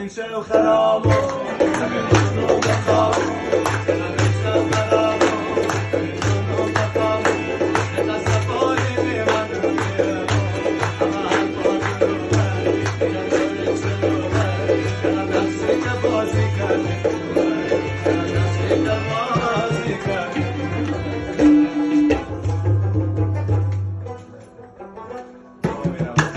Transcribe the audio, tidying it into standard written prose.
میشه و خراب و نمیدونم بخواب نمیشه و خراب و نمیدونم بخواب نقص پایی میمن رویه همه حرفات رو بر میگن شده چلو بر کنم نفسی که بازی کردی کنم نفسی که بازی کردی میرم